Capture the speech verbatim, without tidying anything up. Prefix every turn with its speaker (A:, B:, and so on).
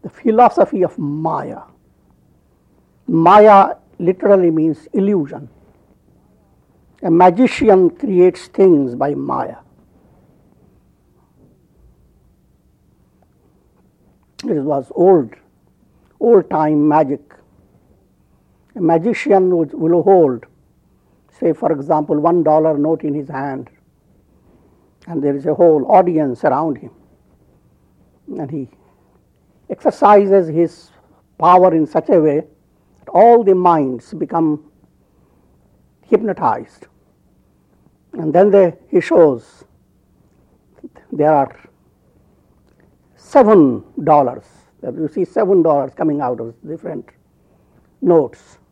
A: the philosophy of Maya. Maya literally means illusion. A magician creates things by Maya. It was old, old time magic. A magician would, will hold, say for example, one dollar note in his hand, and there is a whole audience around him, and he exercises his power in such a way that all the minds become hypnotized, and then they, he shows there are seven dollars. You see seven dollars coming out of different notes.